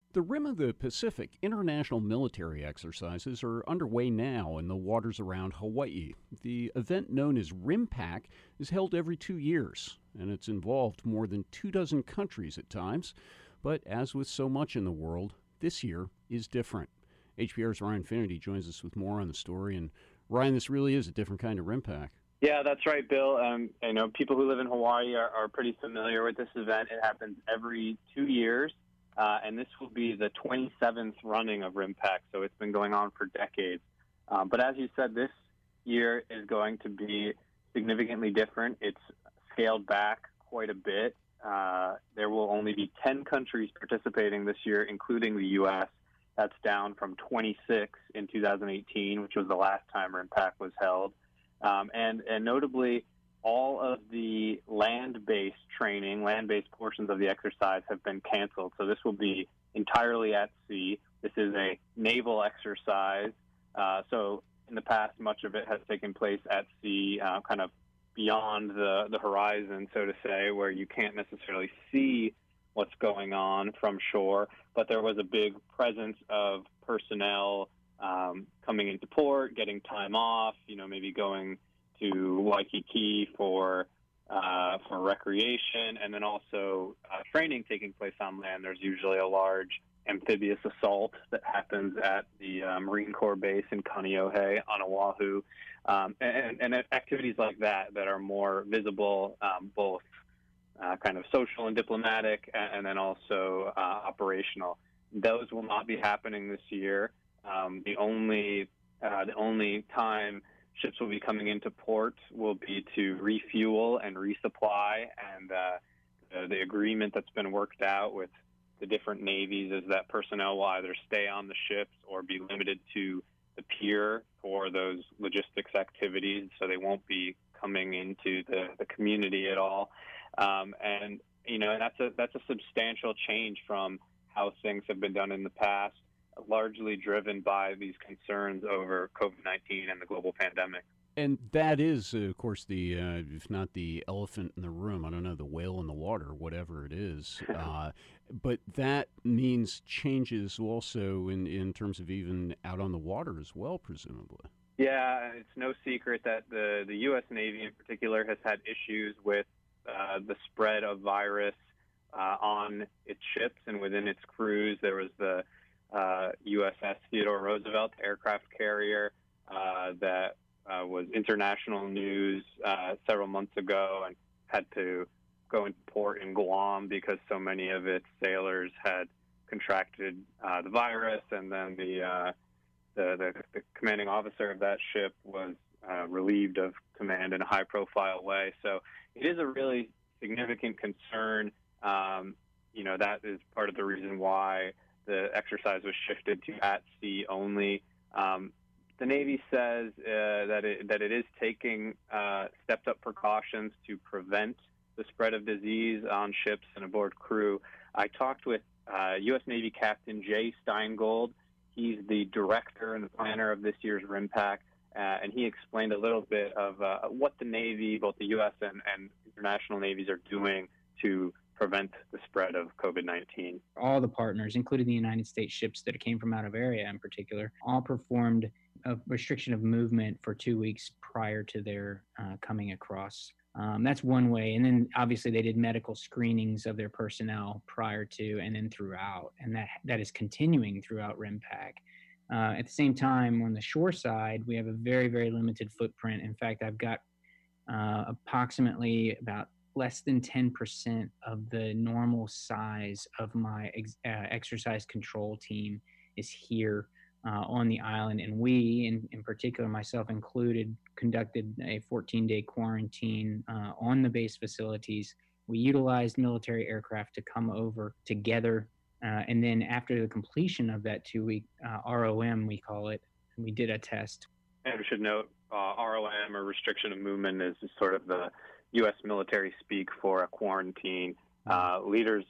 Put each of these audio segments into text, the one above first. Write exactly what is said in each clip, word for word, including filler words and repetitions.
The Rim of the Pacific international military exercises are underway now in the waters around Hawaii. The event known as RIMPAC is held every two years, and it's involved more than two dozen countries at times. But as with so much in the world, this year is different. H P R's Ryan Finity joins us with more on the story. And Ryan, this really is a different kind of RIMPAC. Yeah, that's right, Bill. Um, I know people who live in Hawaii are, are pretty familiar with this event. It happens every two years. Uh, and this will be the twenty-seventh running of RIMPAC, so it's been going on for decades. Um, but as you said, this year is going to be significantly different. It's scaled back quite a bit. Uh, there will only be ten countries participating this year, including the U S. That's down from twenty-six in two thousand eighteen, which was the last time RIMPAC was held. Um, and, and notably, all of the land-based training, land-based portions of the exercise have been canceled. So this will be entirely at sea. This is a naval exercise. Uh, so in the past, much of it has taken place at sea, uh, kind of beyond the, the horizon, so to say, where you can't necessarily see what's going on from shore. But there was a big presence of personnel um, coming into port, getting time off, you know, maybe going to Waikiki for uh, for recreation, and then also uh, training taking place on land. There's usually a large amphibious assault that happens at the uh, Marine Corps base in Kaneohe on Oahu, um, and, and activities like that that are more visible, um, both uh, kind of social and diplomatic, and, and then also uh, operational. Those will not be happening this year. Um, the only uh, the only time ships will be coming into port will be to refuel and resupply, and uh, the, the agreement that's been worked out with the different navies is that personnel will either stay on the ships or be limited to the pier for those logistics activities, so they won't be coming into the, the community at all. Um, and, you know, that's a, that's a substantial change from how things have been done in the past, largely driven by these concerns over COVID nineteen and the global pandemic. And that is, uh, of course, the, uh, if not the elephant in the room, I don't know, the whale in the water, whatever it is. Uh, but that means changes also in, in terms of even out on the water as well, presumably. Yeah, it's no secret that the, the U S Navy in particular has had issues with uh, the spread of virus uh, on its ships and within its crews. There was the uh, U S S Theodore Roosevelt aircraft carrier uh, that uh, was international news uh, several months ago and had to go into port in Guam because so many of its sailors had contracted uh, the virus, and then the, uh, the, the the commanding officer of that ship was uh, relieved of command in a high-profile way. So it is a really significant concern. Um, you know, that is part of the reason why the exercise was shifted to at sea only. Um, the Navy says uh, that it that it is taking uh, stepped up precautions to prevent the spread of disease on ships and aboard crew. I talked with uh, U S Navy Captain Jay Steingold. He's the director and the planner of this year's RIMPAC, uh, and he explained a little bit of uh, what the Navy, both the U S and, and international navies, are doing to prevent the spread of COVID nineteen. All the partners, including the United States ships that came from out of area in particular, all performed a restriction of movement for two weeks prior to their uh, coming across. Um, that's one way. And then obviously they did medical screenings of their personnel prior to and then throughout. And that that is continuing throughout RIMPAC. Uh, at the same time, on the shore side, we have a very, very limited footprint. In fact, I've got uh, approximately about less than ten percent of the normal size of my ex- uh, exercise control team is here uh, on the island. And we, in, in particular, myself included, conducted a fourteen-day quarantine uh, on the base facilities. We utilized military aircraft to come over together. Uh, and then after the completion of that two-week uh, R O M, we call it, we did a test. And we should note uh, R O M, or restriction of movement, is sort of the U S military speak for a quarantine. Uh, leaders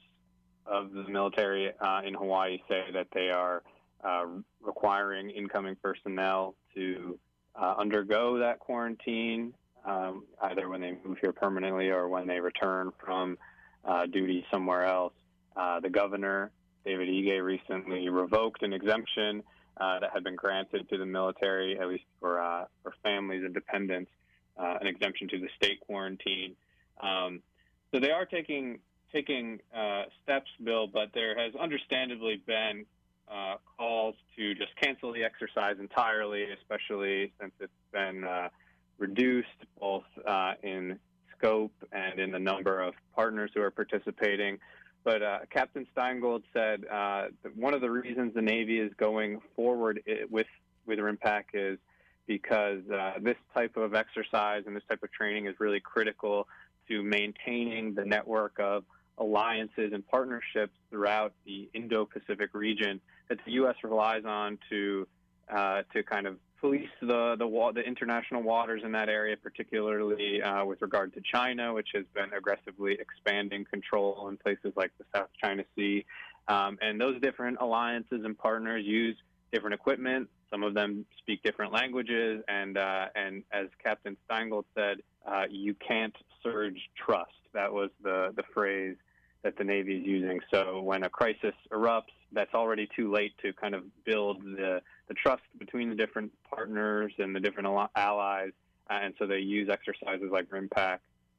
of the military uh, in Hawaii say that they are uh, requiring incoming personnel to uh, undergo that quarantine, um, either when they move here permanently or when they return from uh, duty somewhere else. Uh, the governor David Ige recently revoked an exemption uh, that had been granted to the military, at least for uh, for families and dependents, uh, an exemption to the state quarantine. Um, so they are taking taking uh, steps, Bill, but there has understandably been uh, calls to just cancel the exercise entirely, especially since it's been uh, reduced both uh, in scope and in the number of partners who are participating. But uh, Captain Steingold said uh, that one of the reasons the Navy is going forward with with RIMPAC is because uh, this type of exercise and this type of training is really critical to maintaining the network of alliances and partnerships throughout the Indo-Pacific region that the U S relies on to uh, to kind of police the the, wa- the international waters in that area, particularly uh, with regard to China, which has been aggressively expanding control in places like the South China Sea. Um, and those different alliances and partners use different equipment. Some of them speak different languages. And, uh, and as Captain Steingold said, uh, you can't surge trust. That was the, the phrase that the Navy is using. So when a crisis erupts, that's already too late to kind of build the, the trust between the different partners and the different allies. Uh, and so they use exercises like RIMPAC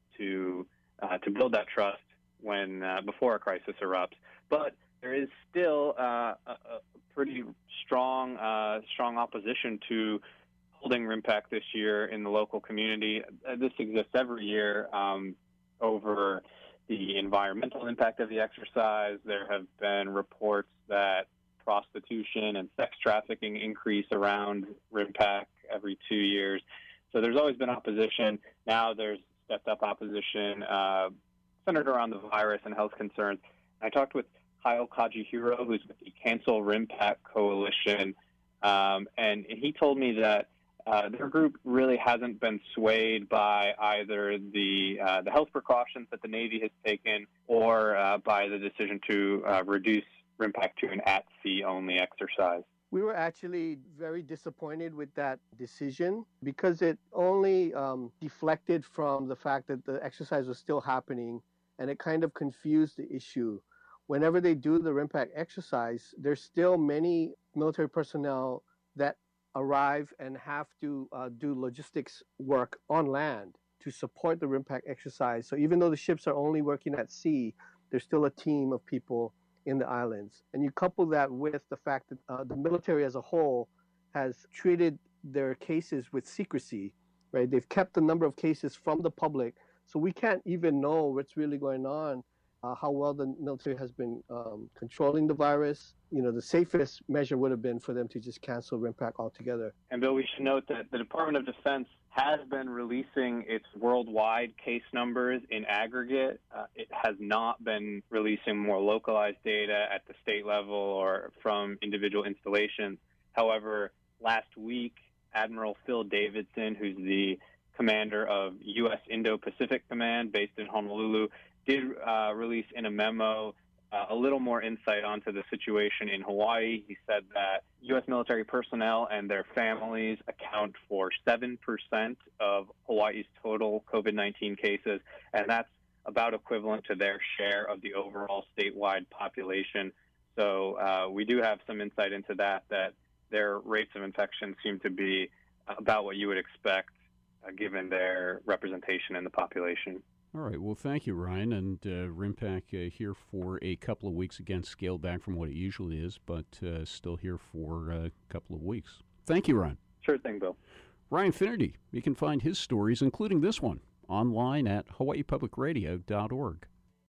to uh, to build that trust when uh, before a crisis erupts. But there is still uh, a, a pretty strong uh, strong opposition to holding RIMPAC this year in the local community. Uh, this exists every year um, over the environmental impact of the exercise. There have been reports that prostitution and sex trafficking increase around RIMPAC every two years. So there's always been opposition. Now there's stepped up opposition uh, centered around the virus and health concerns. I talked with Kyle Kajihiro, who's with the Cancel RIMPAC Coalition, um, and he told me that Uh, their group really hasn't been swayed by either the uh, the health precautions that the Navy has taken or uh, by the decision to uh, reduce RIMPAC to an at-sea only exercise. We were actually very disappointed with that decision because it only um, deflected from the fact that the exercise was still happening, and it kind of confused the issue. Whenever they do the RIMPAC exercise, there's still many military personnel that arrive and have to uh, do logistics work on land to support the RIMPAC exercise. So even though the ships are only working at sea, there's still a team of people in the islands. And you couple that with the fact that uh, the military as a whole has treated their cases with secrecy, right? They've kept the number of cases from the public, so we can't even know what's really going on, uh, how well the military has been um, controlling the virus. You know, the safest measure would have been for them to just cancel RIMPAC altogether. And Bill, we should note that the Department of Defense has been releasing its worldwide case numbers in aggregate. Uh, it has not been releasing more localized data at the state level or from individual installations. However, last week, Admiral Phil Davidson, who's the commander of U S Indo-Pacific Command based in Honolulu, did uh, release in a memo Uh, a little more insight onto the situation in Hawaii. He said that U S military personnel and their families account for seven percent of Hawaii's total COVID nineteen cases, and that's about equivalent to their share of the overall statewide population. So uh, we do have some insight into that, that their rates of infection seem to be about what you would expect uh, given their representation in the population. All right. Well, thank you, Ryan. And uh, RIMPAC uh, here for a couple of weeks. Again, scaled back from what it usually is, but uh, still here for a couple of weeks. Thank you, Ryan. Sure thing, Bill. Ryan Finnerty. You can find his stories, including this one, online at hawaii public radio dot org.